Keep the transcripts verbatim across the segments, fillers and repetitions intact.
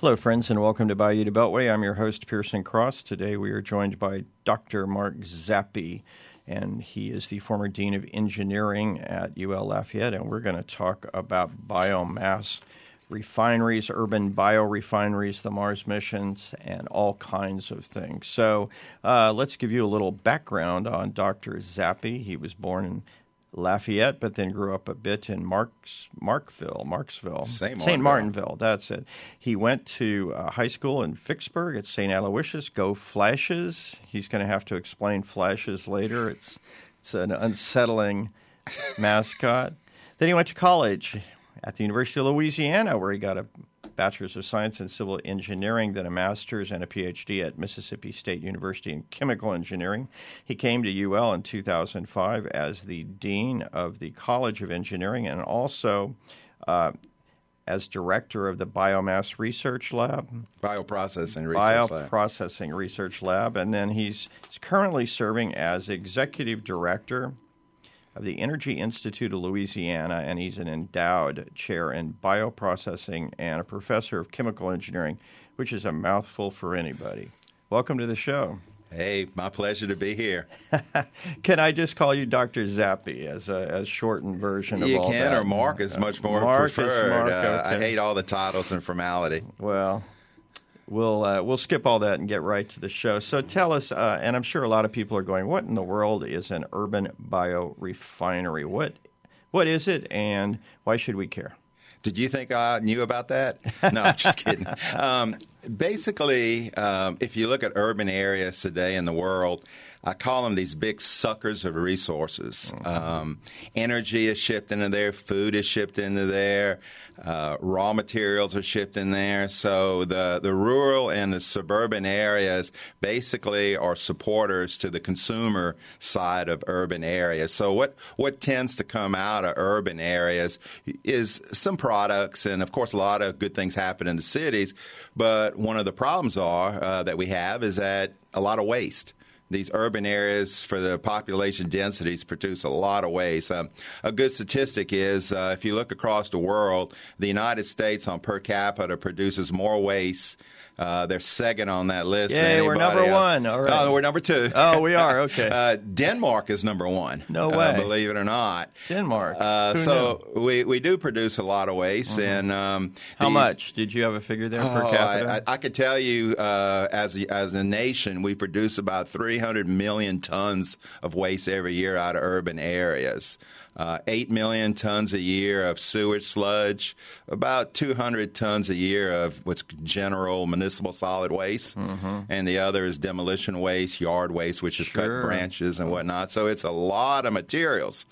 Hello, friends, and welcome to Bayou to Beltway. I'm your host, Pearson Cross. Today we are joined by Doctor Mark Zappe, and he is the former Dean of Engineering at U L Lafayette, and we're going to talk about biomass refineries, urban biorefineries, the Mars missions, and all kinds of things. So uh, let's give you a little background on Doctor Zappe. He was born in Lafayette, but then grew up a bit in Marks, Markville, Marksville, Saint Saint Martinville. That's it. He went to uh, high school in Vicksburg at Saint Aloysius. Go Flashes! He's going to have to explain Flashes later. It's it's an unsettling mascot. Then he went to college at the University of Louisiana, where he got a Bachelor's of Science in Civil Engineering, then a Master's and a P H D at Mississippi State University in Chemical Engineering. He came to U L in two thousand five as the Dean of the College of Engineering and also uh, as Director of the Biomass Research Lab. Bioprocessing Research Lab. Bioprocessing Research Lab. And then he's, he's currently serving as Executive Director of the Energy Institute of Louisiana, and he's an endowed chair in bioprocessing and a professor of chemical engineering, which is a mouthful for anybody. Welcome to the show. Hey, my pleasure to be here. Can I just call you Doctor Zappe as a as shortened version of you all that? You can, or Mark is much more Mark preferred. Is Mark, uh, okay. I hate all the titles and formality. Well, We'll uh, we'll skip all that and get right to the show. So tell us, uh, and I'm sure a lot of people are going, what in the world is an urban biorefinery? What what is it, and why should we care? Did you think I knew about that? No, I'm just kidding. Um, basically, um, if you look at urban areas today in the world, I call them these big suckers of resources. Mm-hmm. Um, energy is shipped into there. Food is shipped into there. Uh, raw materials are shipped in there. So the, the rural and the suburban areas basically are supporters to the consumer side of urban areas. So what, what tends to come out of urban areas is some products, and of course a lot of good things happen in the cities. But one of the problems are uh, that we have is that a lot of waste. These urban areas, for the population densities, produce a lot of waste. Um, a good statistic is, uh, if you look across the world, the United States on per capita produces more waste. Uh, they're second on that list. Yay, we're number else. one. All right. Oh, we're number two. Oh, we are. Okay. uh, Denmark is number one. No way. Uh, believe it or not. Denmark. Uh, Who so knew? we we do produce a lot of waste. Mm-hmm. And um, how these, much? Did you have a figure there oh, per capita? I, I, I could tell you, uh, as a, as a nation, we produce about three hundred million tons of waste every year out of urban areas. Uh, eight million tons a year of sewage sludge, about two hundred tons a year of what's general municipal solid waste, mm-hmm. and the other is demolition waste, yard waste, which is sure. cut branches and whatnot. So it's a lot of materials.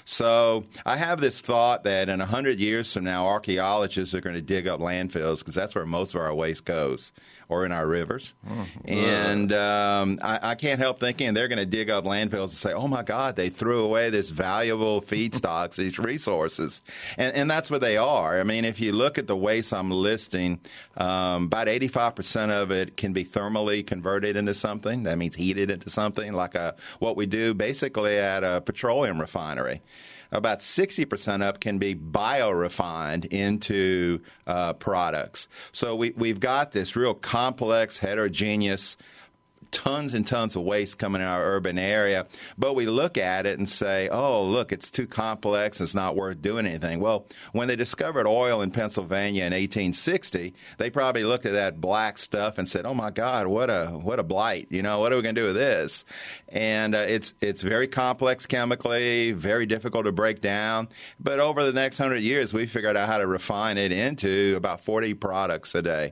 So I have this thought that in one hundred years from now, archaeologists are going to dig up landfills because that's where most of our waste goes, or in our rivers. Mm, and um, I, I can't help thinking they're going to dig up landfills and say, oh, my God, they threw away this valuable feedstocks, these resources. And, and that's what they are. I mean, if you look at the waste I'm listing, um, about eighty-five percent of it can be thermally converted into something. That means heated into something, like a, what we do basically at a petroleum refinery. About sixty percent up can be biorefined into uh, products. So we, we've got this real complex, heterogeneous, tons and tons of waste coming in our urban area, but we look at it and say, oh, look, it's too complex, it's not worth doing anything. Well, when they discovered oil in Pennsylvania in eighteen sixty, they probably looked at that black stuff and said, oh, my God, what a what a blight. You know, what are we going to do with this? And uh, it's it's very complex chemically, very difficult to break down. But over the next hundred years, we figured out how to refine it into about forty products a day.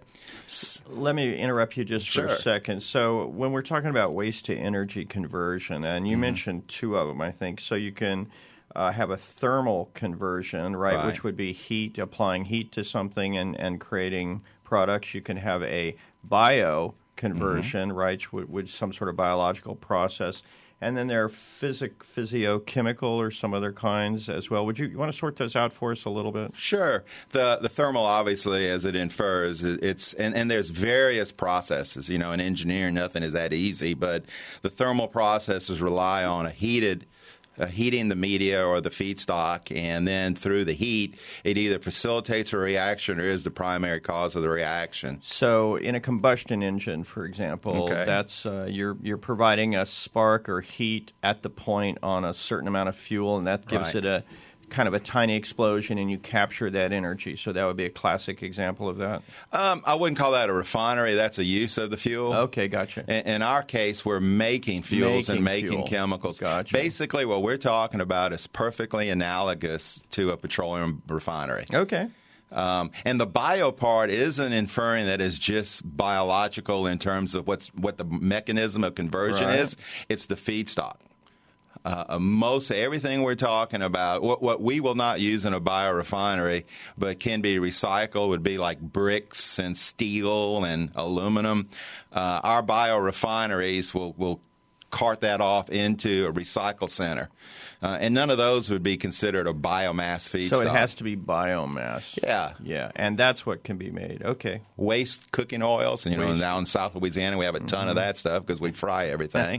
Let me interrupt you just Sure. for a second. So when we're talking about waste to energy conversion, and you mm-hmm. mentioned two of them, I think, so you can uh, have a thermal conversion, right, right, which would be heat, applying heat to something and, and creating products. You can have a bio conversion, mm-hmm. right, which would some sort of biological process. And then there are physic, physiochemical or some other kinds as well. Would you, you want to sort those out for us a little bit? Sure. The the thermal, obviously, as it infers, it's and, and there's various processes. You know, in engineering, nothing is that easy. But the thermal processes rely on a heated uh, heating the media or the feedstock, and then through the heat, it either facilitates a reaction or is the primary cause of the reaction. So, in a combustion engine, for example, Okay. that's uh, you're you're providing a spark or heat at the point on a certain amount of fuel, and that gives Right. it a kind of a tiny explosion, and you capture that energy. So that would be a classic example of that. Um, I wouldn't call that a refinery. That's a use of the fuel. Okay, gotcha. In, in our case, we're making fuels Making and making fuel. chemicals. Gotcha. Basically, what we're talking about is perfectly analogous to a petroleum refinery. Okay. Um, and the bio part isn't inferring that it's just biological in terms of what's what the mechanism of conversion Right. is. It's the feedstock. Uh, most everything we're talking about, what, what we will not use in a biorefinery, but can be recycled, would be like bricks and steel and aluminum. Uh, our biorefineries will will cart that off into a recycle center, uh, and none of those would be considered a biomass feedstock. So it has to be biomass. Yeah. Yeah, and that's what can be made. Okay. Waste cooking oils, and you know, Waste. down in South Louisiana we have a ton Mm-hmm. of that stuff because we fry everything.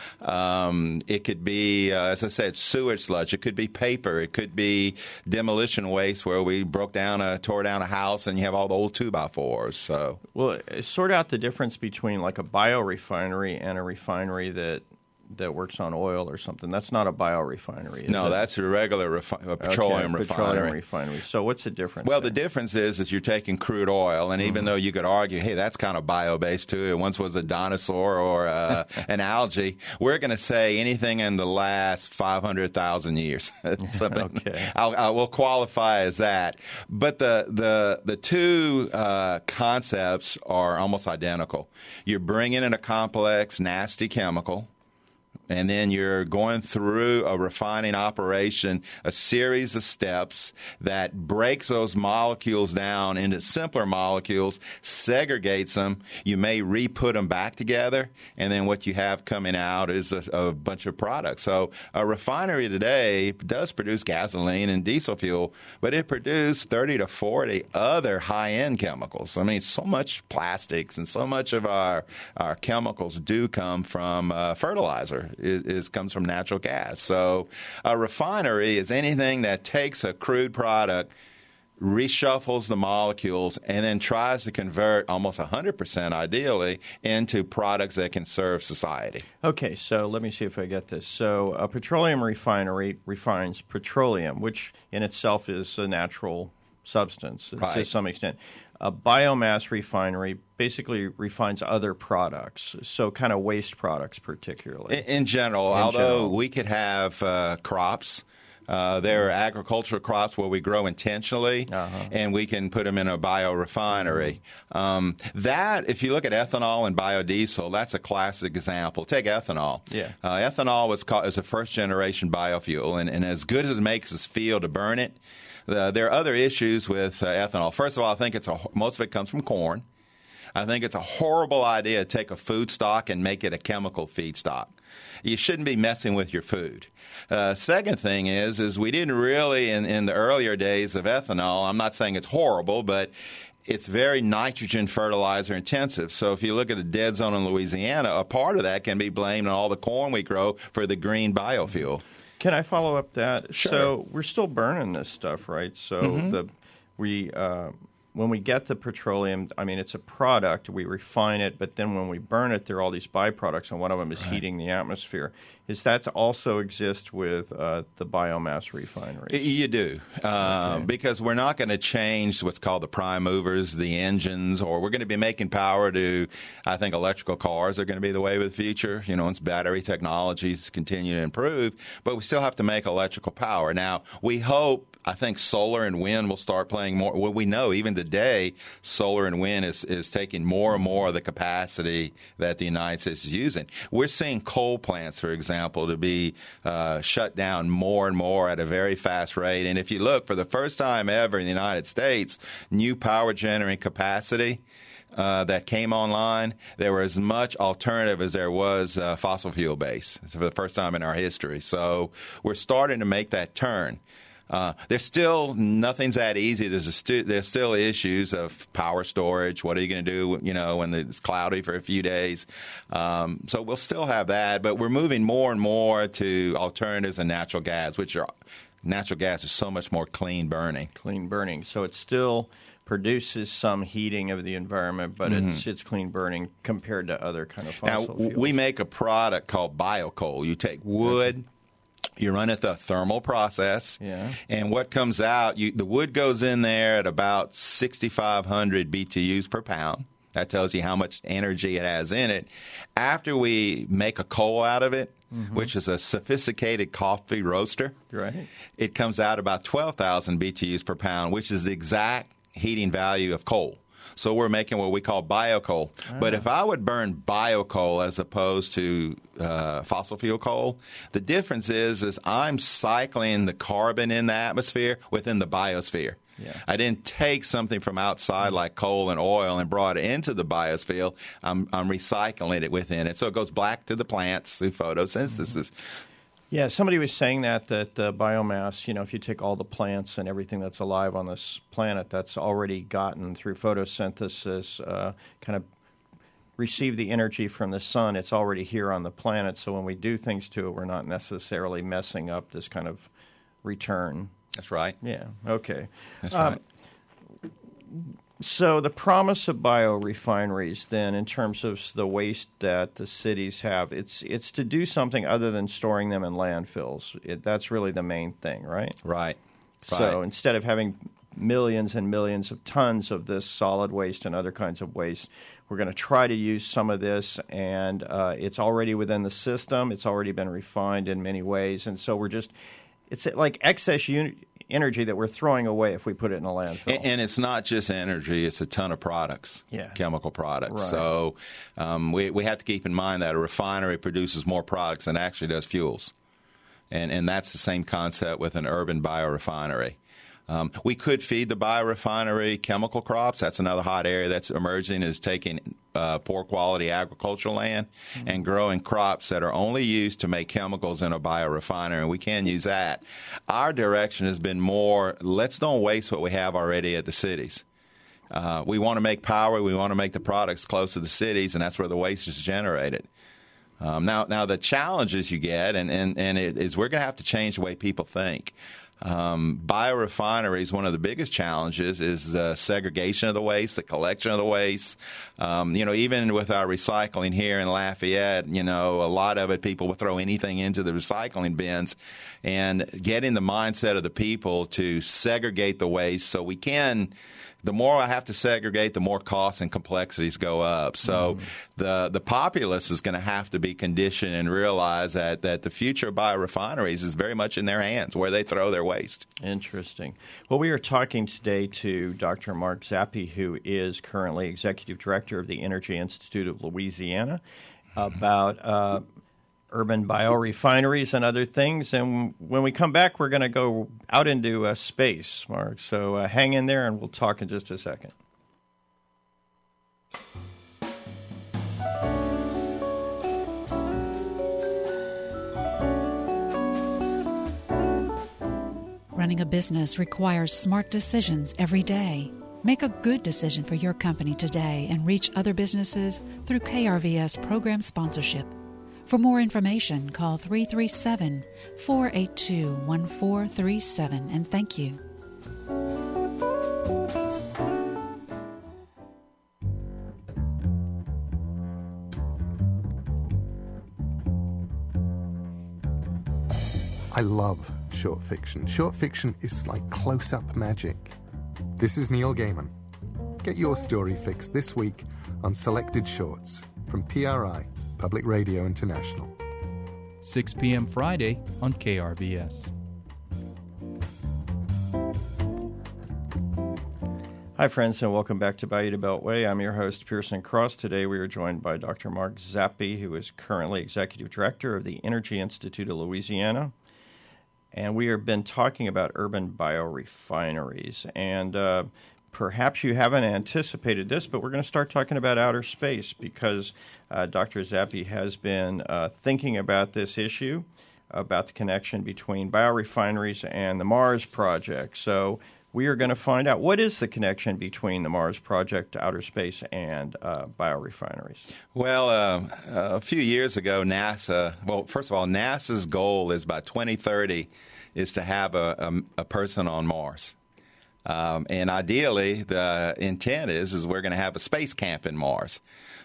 um, it could be, uh, as I said, sewage sludge. It could be paper. It could be demolition waste where we broke down a, tore down a house, and you have all the old two by fours. So, Well, uh, sort out the difference between like a biorefinery and a refinery that that works on oil or something. That's not a biorefinery. is no, it? that's a regular refi- a petroleum okay, refinery. Petroleum refinery. So what's the difference? Well, the there? difference is that you're taking crude oil, and even Mm-hmm. though you could argue, hey, that's kind of bio-based too. It once was a dinosaur or uh, an algae. We're going to say anything in the last five hundred thousand years. Something. Okay. I'll, I will qualify as that. But the the the two uh, concepts are almost identical. You're bringing in a complex, nasty chemical, and then you're going through a refining operation, a series of steps that breaks those molecules down into simpler molecules, segregates them. You may re-put them back together, and then what you have coming out is a, a bunch of products. So a refinery today does produce gasoline and diesel fuel, but it produces thirty to forty other high-end chemicals. I mean, so much plastics and so much of our, our chemicals do come from uh, fertilizer. Is, is comes from natural gas. So a refinery is anything that takes a crude product, reshuffles the molecules, and then tries to convert almost one hundred percent ideally into products that can serve society. Okay, so let me see if I get this. So a petroleum refinery refines petroleum, which in itself is a natural substance to Right. some extent. A biomass refinery basically refines other products, so kind of waste products particularly. In, in general, In although general. we could have uh, crops. Uh, there are agricultural crops where we grow intentionally, Uh-huh. and we can put them in a biorefinery. Um, that, if you look at ethanol and biodiesel, that's a classic example. Take ethanol. Yeah. Uh, ethanol was called as a first-generation biofuel, and, and as good as it makes us feel to burn it, the, there are other issues with uh, ethanol. First of all, I think it's a, most of it comes from corn. I think it's a horrible idea to take a food stock and make it a chemical feedstock. You shouldn't be messing with your food. Uh, second thing is, is we didn't really, in, in the earlier days of ethanol, I'm not saying it's horrible, but it's very nitrogen fertilizer intensive. So if you look at the dead zone in Louisiana, a part of that can be blamed on all the corn we grow for the green biofuel. Can I follow up that? Sure. So we're still burning this stuff, right? So Mm-hmm. the we uh, when we get the petroleum, I mean, it's a product. We refine it, but then when we burn it, there are all these byproducts, and one of them is Right. heating the atmosphere. Is that to also exist with uh, the biomass refineries? You do, uh, Okay. because we're not going to change what's called the prime movers, the engines, or we're going to be making power to, I think electrical cars are going to be the way of the future, you know, once battery technologies continue to improve, but we still have to make electrical power. Now, we hope, I think solar and wind will start playing more. Well, we know even today, solar and wind is, is taking more and more of the capacity that the United States is using. We're seeing coal plants, for example, to be uh, shut down more and more at a very fast rate. And if you look, for the first time ever in the United States, new power generating capacity Uh, that came online, there were as much alternative as there was uh, fossil fuel base for the first time in our history. So we're starting to make that turn. Uh, there's still nothing's that easy. There's a stu- there's still issues of power storage. What are you going to do, you know, when it's cloudy for a few days? Um, so we'll still have that, but we're moving more and more to alternatives and natural gas, which are natural gas is so much more clean burning. Clean burning. So it still produces some heating of the environment, but mm-hmm. it's it's clean burning compared to other kind of fossil now, fuels. We make a product called biocoal. You take wood, you run it the thermal process, yeah. and what comes out, you, the wood goes in there at about sixty-five hundred B T Us per pound. That tells you how much energy it has in it. After we make a coal out of it, mm-hmm. which is a sophisticated coffee roaster, right. it comes out about twelve thousand B T Us per pound, which is the exact heating value of coal. So we're making what we call biocoal. Ah. But if I would burn biocoal as opposed to uh, fossil fuel coal, the difference is is I'm cycling the carbon in the atmosphere within the biosphere. Yeah. I didn't take something from outside like coal and oil and brought it into the biosphere. I'm, I'm recycling it within it. So it goes back to the plants through photosynthesis. Yeah, somebody was saying that, that uh, biomass, you know, if you take all the plants and everything that's alive on this planet that's already gotten through photosynthesis, uh, kind of receive the energy from the sun, it's already here on the planet. So when we do things to it, we're not necessarily messing up this kind of return. That's right. Yeah, okay. That's right. Um, so the promise of biorefineries, then, in terms of the waste that the cities have, it's it's to do something other than storing them in landfills. It, that's really the main thing, right? Right. So right. instead of having millions and millions of tons of this solid waste and other kinds of waste, we're going to try to use some of this, and uh, it's already within the system. It's already been refined in many ways, and so we're just it's like excess un- energy that we're throwing away if we put it in a landfill. And, and it's not just energy; it's a ton of products, yeah. chemical products. Right. So um, we we have to keep in mind that a refinery produces more products than it actually does fuels, and and that's the same concept with an urban biorefinery. Um, we could feed the biorefinery chemical crops. That's another hot area that's emerging, is taking uh, poor quality agricultural land mm-hmm. and growing crops that are only used to make chemicals in a biorefinery, and we can use that. Our direction has been more, let's don't waste what we have already at the cities. Uh, we want to make power. We want to make the products close to the cities, and that's where the waste is generated. Um, now, now the challenges you get, and, and, and it is we're going to have to change the way people think. Um, biorefineries, one of the biggest challenges is the segregation of the waste, the collection of the waste. Um, you know, even with our recycling here in Lafayette, you know, a lot of it, people will throw anything into the recycling bins, and getting the mindset of the people to segregate the waste so we can. The more I have to segregate, the more costs and complexities go up. So mm. the the populace is going to have to be conditioned and realize that, that the future of biorefineries is very much in their hands, where they throw their waste. Interesting. Well, we are talking today to Doctor Mark Zappe, who is currently Executive Director of the Energy Institute of Louisiana, about uh, urban biorefineries and other things. And when we come back, we're going to go out into uh, space, Mark. So uh, hang in there, and we'll talk in just a second. Running a business requires smart decisions every day. Make a good decision for your company today and reach other businesses through K R V S program sponsorship. For more information, call three three seven, four eight two, one four three seven, and thank you. I love short fiction. Short fiction is like close-up magic. This is Neil Gaiman. Get your story fixed this week on Selected Shorts from P R I, Public Radio International. six p.m. Friday on K R V S. Hi, friends, and welcome back to Bayou to Beltway. I'm your host, Pearson Cross. Today we are joined by Doctor Mark Zappe, who is currently Executive Director of the Energy Institute of Louisiana. And we have been talking about urban biorefineries. And uh, perhaps you haven't anticipated this, but we're going to start talking about outer space because uh, Doctor Zappe has been uh, thinking about this issue about the connection between biorefineries and the Mars project. So we are going to find out what is the connection between the Mars project, outer space, and uh, biorefineries. Well, uh, a few years ago, NASA, well, first of all, NASA's goal is by twenty thirty is to have a, a, a person on Mars. Um, and ideally, the intent is, is we're going to have a space camp in Mars.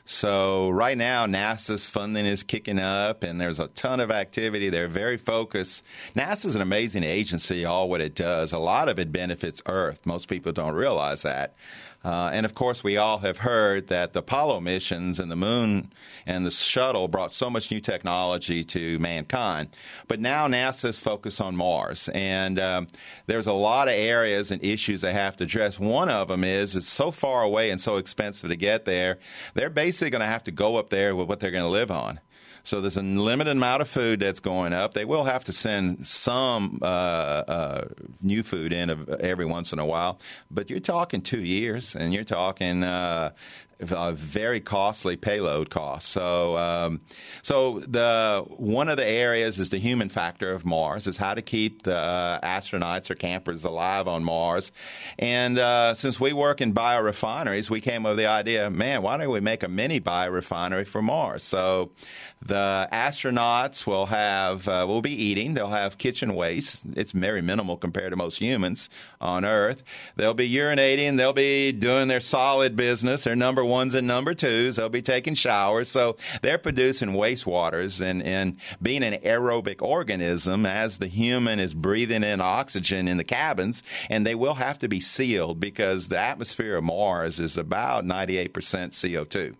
So right now, NASA's funding is kicking up, and there's a ton of activity. They're very focused. NASA's an amazing agency, all what it does. A lot of it benefits Earth. Most people don't realize that. Uh, and, of course, we all have heard that the Apollo missions and the moon and the shuttle brought so much new technology to mankind. But now NASA is focused on Mars. And um, there's a lot of areas and issues they have to address. One of them is it's so far away and so expensive to get there, they're basically going to have to go up there with what they're going to live on. So there's a limited amount of food that's going up. They will have to send some uh, uh, new food in every once in a while. But you're talking two years, and you're talking uh, a very costly payload cost. So, um, so the one of the areas is the human factor of Mars, is how to keep the uh, astronauts or campers alive on Mars. And uh, since we work in biorefineries, we came up with the idea, man, why don't we make a mini biorefinery for Mars? So the astronauts will have uh, will be eating. They'll have kitchen waste. It's very minimal compared to most humans on Earth. They'll be urinating. They'll be doing their solid business, their number ones and number twos. They'll be taking showers. So they're producing wastewaters and, and being an aerobic organism as the human is breathing in oxygen in the cabins. And they will have to be sealed because the atmosphere of Mars is about ninety-eight percent C O two.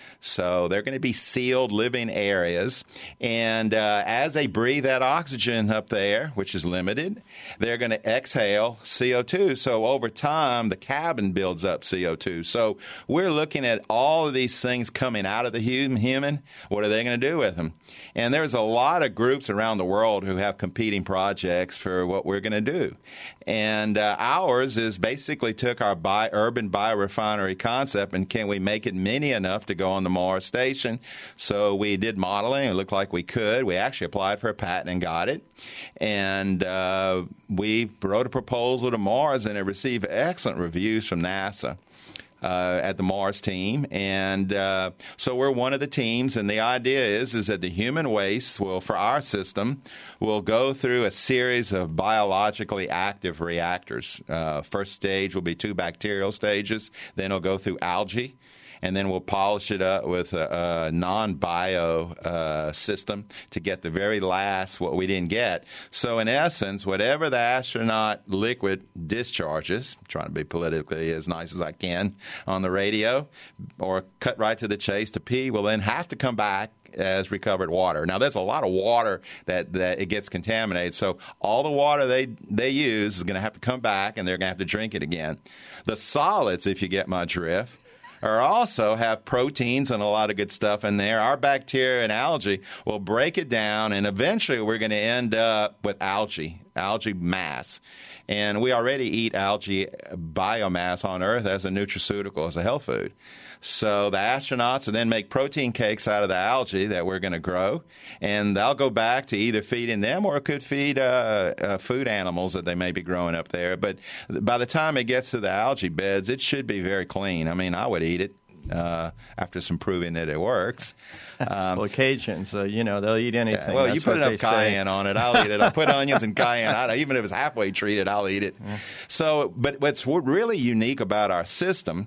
So they're going to be sealed living areas. And uh, as they breathe that oxygen up there, which is limited, they're going to exhale C O two. So over time, the cabin builds up C O two. So we're looking at all of these things coming out of the human. What are they going to do with them? And there's a lot of groups around the world who have competing projects for what we're going to do. And uh, ours is basically took our bi- urban biorefinery concept and can we make it mini enough to go on the Mars station? So we did modeling. It looked like we could. We actually applied for a patent and got it. And uh, we wrote a proposal to Mars, and it received excellent reviews from NASA. Uh, at the Mars team. And uh, so we're one of the teams, and the idea is is that the human waste will, for our system, will go through a series of biologically active reactors. Uh, first stage will be two bacterial stages. Then it'll go through algae. And then we'll polish it up with a, a non-bio uh, system to get the very last, what we didn't get. So in essence, whatever the astronaut liquid discharges, I'm trying to be politically as nice as I can on the radio, or cut right to the chase to pee, will then have to come back as recovered water. Now, there's a lot of water that, that it gets contaminated, so all the water they, they use is going to have to come back, and they're going to have to drink it again. The solids, if you get my drift, or also have proteins and a lot of good stuff in there. Our bacteria and algae will break it down, and eventually we're going to end up with algae, algae mass. And we already eat algae biomass on Earth as a nutraceutical, as a health food. So the astronauts will then make protein cakes out of the algae that we're going to grow, and they'll go back to either feeding them or it could feed uh, uh, food animals that they may be growing up there. But by the time it gets to the algae beds, it should be very clean. I mean, I would eat it uh, after some proving that it works. Um, well, Cajuns, uh, you know, they'll eat anything. Yeah, well, That's you put enough cayenne say. on it, I'll eat it. I'll put onions and cayenne. I, even if it's halfway treated, I'll eat it. Yeah. So, but what's really unique about our system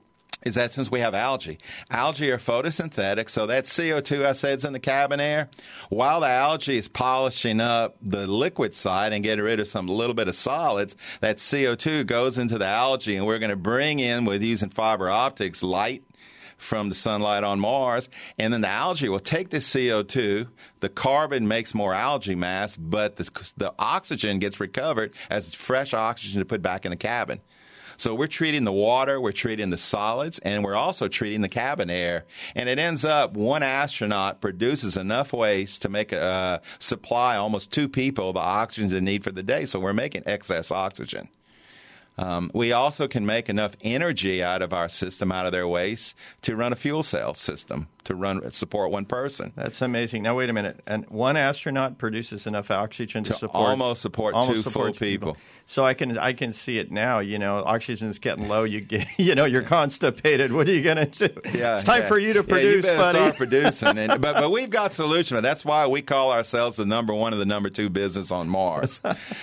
is that since we have algae, algae are photosynthetic, so that C O two I said is in the cabin air. While the algae is polishing up the liquid side and getting rid of some little bit of solids, that C O two goes into the algae, and we're going to bring in, with using fiber optics, light from the sunlight on Mars, and then the algae will take the C O two, the carbon makes more algae mass, but the, the oxygen gets recovered as fresh oxygen to put back in the cabin. So we're treating the water, we're treating the solids, and we're also treating the cabin air. And it ends up one astronaut produces enough waste to make a uh, supply almost two people the oxygen they need for the day. So we're making excess oxygen. Um, we also can make enough energy out of our system, out of their waste, to run a fuel cell system to run support one person. That's amazing. Now, wait a minute. And one astronaut produces enough oxygen to, To support almost support almost two support full people. So I can I can see it now. You know, oxygen's getting low. You get, you know, you're constipated. What are you going to do? Yeah, it's time yeah. for you to Yeah, produce, you better buddy. start producing. And, but but we've got solutions. That's why we call ourselves the number one and the number two business on Mars.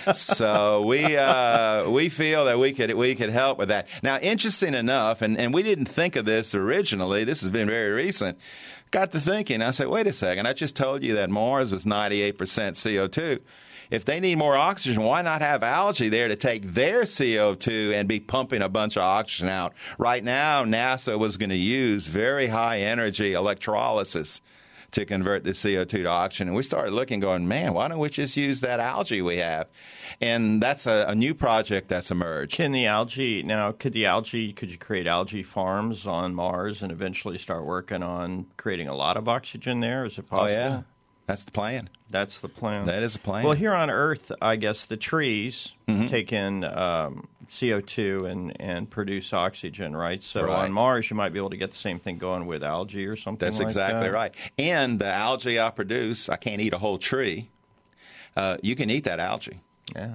So we uh, we feel that we could we could help with that. Now, interesting enough, and, and we didn't think of this originally. This has been very recent. Got to thinking. I said, wait a second. I just told you that Mars was ninety-eight percent C O two. If they need more oxygen, why not have algae there to take their C O two and be pumping a bunch of oxygen out? Right now, NASA was going to use very high energy electrolysis to convert the C O two to oxygen. And we started looking, going, man, why don't we just use that algae we have? And that's a, a new project that's emerged. Can the algae, now, could the algae, could you create algae farms on Mars and eventually start working on creating a lot of oxygen there? Is it possible? Oh, yeah. That's the plan. That's the plan. That is the plan. Well, here on Earth, I guess the trees Mm-hmm. take in um, C O two and, and produce oxygen, right? So Right. on Mars, you might be able to get the same thing going with algae or something That's like exactly that. right. And the algae I produce, I can't eat a whole tree. Uh, you can eat that algae. Yeah.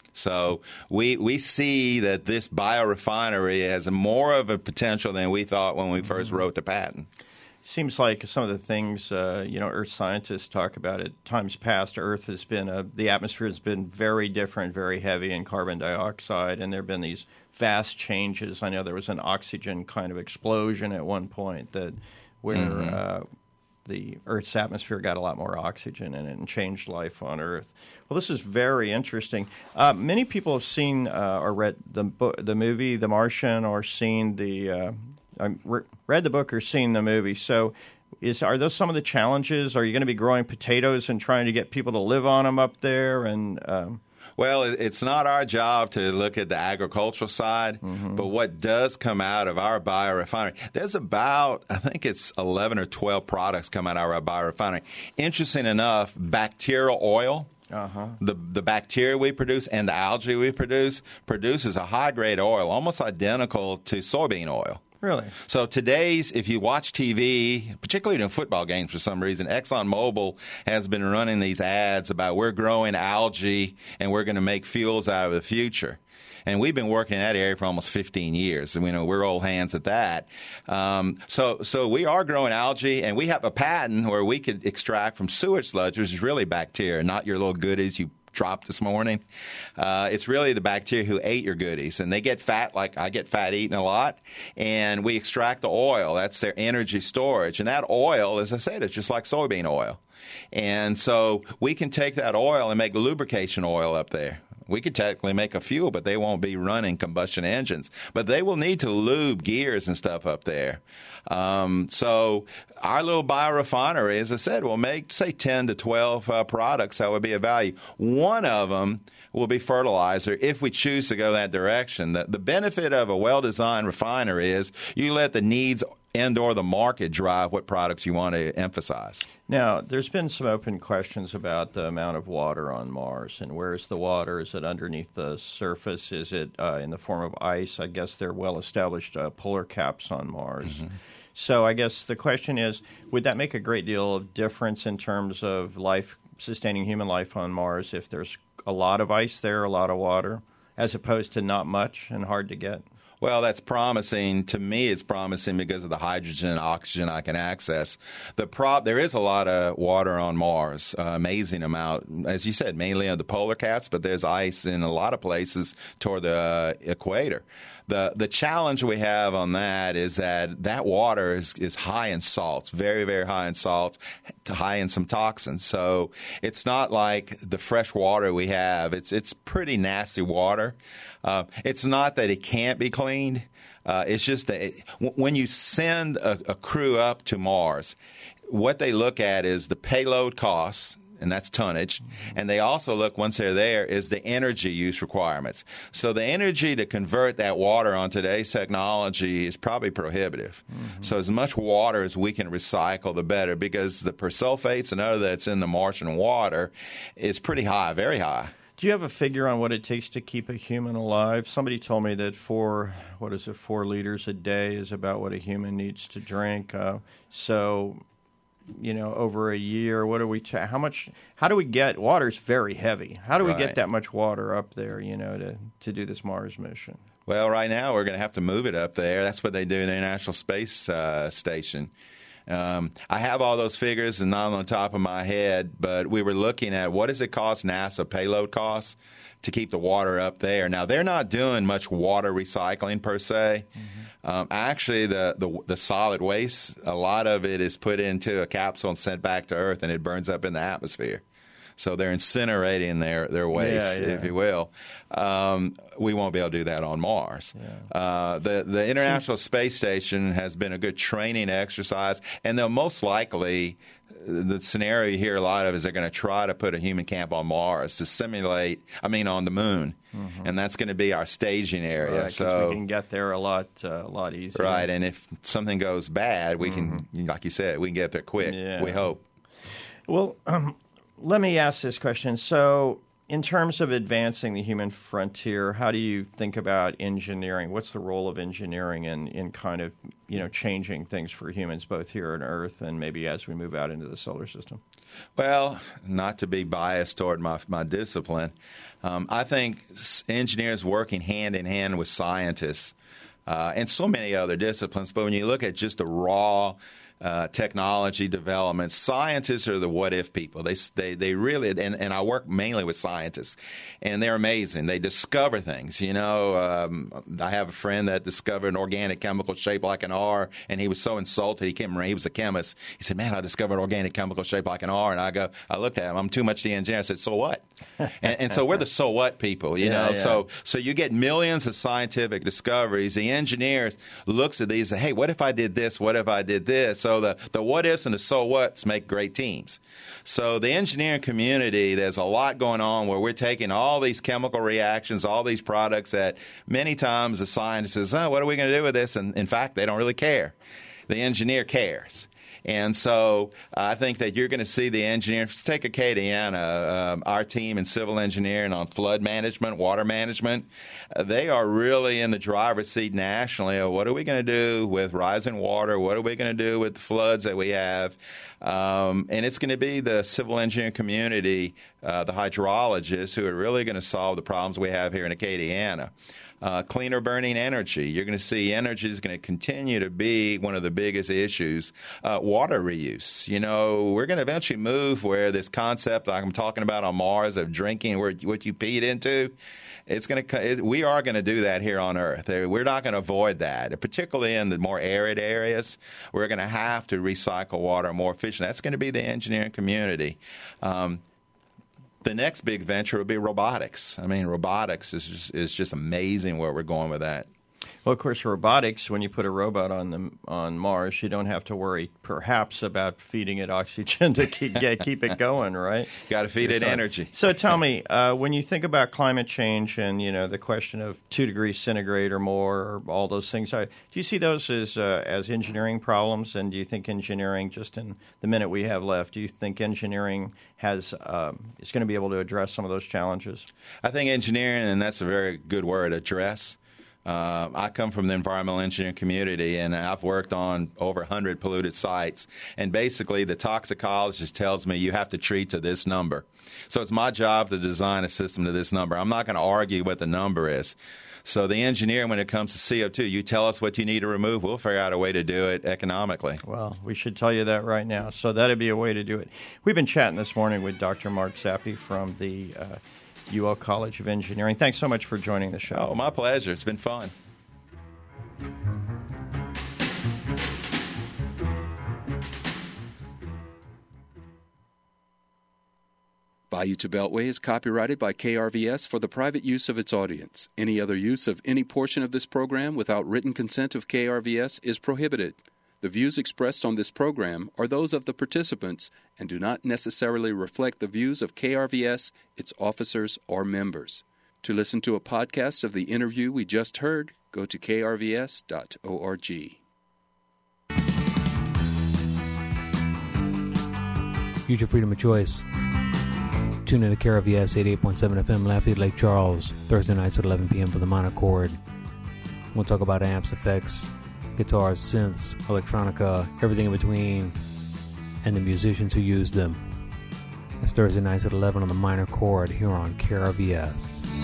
So we we see that this biorefinery has more of a potential than we thought when we first wrote the patent. Seems like some of the things, uh, you know, Earth scientists talk about at times past, Earth has been, a, the atmosphere has been very different, very heavy in carbon dioxide, and there have been these vast changes. I know there was an oxygen kind of explosion at one point that where Mm-hmm. uh, the Earth's atmosphere got a lot more oxygen in it and changed life on Earth. Well, this is very interesting. Uh, many people have seen uh, or read the book, the movie The Martian, or seen the uh, I re- read the book or seen the movie. So, is are those some of the challenges? Are you going to be growing potatoes and trying to get people to live on them up there? And um, Well, it- it's not our job to look at the agricultural side, but what does come out of our biorefinery, there's about, I think it's eleven or twelve products come out of our biorefinery. Interesting enough, bacterial oil, uh-huh. the, the bacteria we produce and the algae we produce, produces a high-grade oil, almost identical to soybean oil. Really? So today's, if you watch T V, particularly in football games for some reason, ExxonMobil has been running these ads about we're growing algae and we're going to make fuels out of the future. And we've been working in that area for almost fifteen years. And, you know, we're old hands at that. Um, so, so we are growing algae, and we have a patent where we could extract from sewage sludge, which is really bacteria, not your little goodies you dropped this morning. Uh, it's really the bacteria who ate your goodies, and they get fat. Like I get fat eating a lot, and we extract the oil. That's their energy storage, and that oil, as I said, is just like soybean oil. And so we can take that oil and make lubrication oil up there. We could technically make a fuel, but they won't be running combustion engines. But they will need to lube gears and stuff up there. Um, so our little biorefinery, as I said, will make, say, ten to twelve uh, products that would be of value. One of them will be fertilizer if we choose to go that direction. The, the benefit of a well-designed refinery is you let the needs and or the market drive what products you want to emphasize. Now, there's been some open questions about the amount of water on Mars, and where's the water? Is it underneath the surface? Is it uh, in the form of ice? I guess there are well-established uh, polar caps on Mars. Mm-hmm. So I guess the question is, would that make a great deal of difference in terms of life, sustaining human life on Mars, if there's a lot of ice there, a lot of water, as opposed to not much and hard to get? Well, that's promising. To me, it's promising because of the hydrogen and oxygen I can access. The prob- there is a lot of water on Mars, uh, amazing amount. As you said, mainly on the polar caps, but there's ice in a lot of places toward the uh, equator. The the challenge we have on that is that that water is, is high in salts, very, very high in salts, high in some toxins. So it's not like the fresh water we have. It's it's pretty nasty water. Uh, it's not that it can't be cleaned. Uh, it's just that it, w- when you send a, a crew up to Mars, what they look at is the payload costs, and that's tonnage. And they also look, once they're there, is the energy use requirements. So the energy to convert that water on today's technology is probably prohibitive. Mm-hmm. So as much water as we can recycle, the better, because the persulfates and other that's in the Martian water is pretty high, very high. Do you have a figure on what it takes to keep a human alive? Somebody told me that four, what is it, four liters a day is about what a human needs to drink. Uh, so, you know, over a year, what do we? T- how much? How do we get? Water's very heavy. How do we Right. get that much water up there? You know, to to do this Mars mission. Well, right now we're going to have to move it up there. That's what they do in the International Space uh, Station. Um, I have all those figures and not on the top of my head, but we were looking at what does it cost NASA payload costs to keep the water up there. Now, they're not doing much water recycling per se. Mm-hmm. Um, actually, the, the the solid waste, a lot of it is put into a capsule and sent back to Earth, and it burns up in the atmosphere. So they're incinerating their, their waste, yeah, yeah. if you will. Um, we won't be able to do that on Mars. Yeah. Uh, the, the International Space Station has been a good training exercise, and they'll most likely, the scenario you hear a lot of is they're going to try to put a human camp on Mars to simulate, I mean, on the moon. Mm-hmm. And that's going to be our staging area. Right, so we can get there a lot, uh, a lot easier. Right, and if something goes bad, we mm-hmm. can, like you said, we can get there quick. Yeah. We hope. Well, um, let me ask this question. So, in terms of advancing the human frontier, how do you think about engineering? What's the role of engineering in, in kind of, you know, changing things for humans, both here on Earth and maybe as we move out into the solar system? Well, not to be biased toward my, my discipline, um, I think engineers working hand in hand with scientists uh, and so many other disciplines, but when you look at just the raw Uh, technology development, scientists are the what-if people. They they they really, and, and I work mainly with scientists, and they're amazing. They discover things. You know, um, I have a friend that discovered an organic chemical shaped like an R, and he was so insulted. He came around, he was a chemist. He said, "Man, I discovered an organic chemical shaped like an R." And I go, I looked at him. I'm too much the engineer. I said, "So what?" and, and so we're the so what people. You yeah, know, yeah. so so you get millions of scientific discoveries. The engineer looks at these and say, "Hey, what if I did this? What if I did this?" So the, the what-ifs and the so-whats make great teams. So the engineering community, there's a lot going on where we're taking all these chemical reactions, all these products that many times the scientist says, oh, what are we going to do with this? And in fact, they don't really care. The engineer cares. And so I think that you're going to see the engineers. Let's take Acadiana, um, our team in civil engineering on flood management, water management. Uh, they are really in the driver's seat nationally of what are we going to do with rising water? What are we going to do with the floods that we have? Um, and it's going to be the civil engineering community, uh, the hydrologists, who are really going to solve the problems we have here in Acadiana. Uh, cleaner burning energy. You're going to see energy is going to continue to be one of the biggest issues. Uh, water reuse. You know, we're going to eventually move where this concept like I'm talking about on Mars of drinking where what you peed into, it's going to. It, we are going to do that here on Earth. We're not going to avoid that, particularly in the more arid areas. We're going to have to recycle water more efficiently. That's going to be the engineering community. Um, The next big venture will be robotics. I mean, robotics is just, is just amazing where we're going with that. Well, of course, robotics, when you put a robot on the, on Mars, you don't have to worry, perhaps, about feeding it oxygen to keep, get, keep it going, right? Got to feed it so, energy. So tell me, uh, when you think about climate change and, you know, the question of two degrees centigrade or more, or all those things, uh, do you see those as, uh, as engineering problems? And do you think engineering, just in the minute we have left, do you think engineering has um, is going to be able to address some of those challenges? I think engineering, and that's a very good word, address. Uh, I come from the environmental engineering community, and I've worked on over one hundred polluted sites. And basically, the toxicologist tells me you have to treat to this number. So it's my job to design a system to this number. I'm not going to argue what the number is. So the engineer, when it comes to C O two, you tell us what you need to remove. We'll figure out a way to do it economically. Well, we should tell you that right now. So that'd be a way to do it. We've been chatting this morning with Doctor Mark Zappi from the uh, U L College of Engineering. Thanks so much for joining the show. Oh, my pleasure. It's been fun. Bayou to Beltway is copyrighted by K R V S for the private use of its audience. Any other use of any portion of this program without written consent of K R V S is prohibited. The views expressed on this program are those of the participants and do not necessarily reflect the views of K R V S, its officers, or members. To listen to a podcast of the interview we just heard, go to k r v s dot org. Future freedom of choice. Tune in to K R V S eighty-eight point seven F M, Lafayette, Lake Charles, Thursday nights at eleven p.m. for the minor chord. We'll talk about amps, effects, guitars, synths, electronica, everything in between, and the musicians who use them. It's Thursday nights at eleven on the minor chord here on K R V S.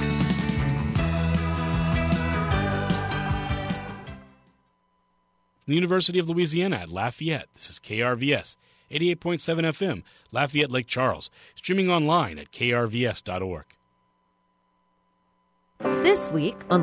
The University of Louisiana at Lafayette. This is K R V S, eighty-eight point seven F M, Lafayette, Lake Charles. Streaming online at K R V S dot org. This week on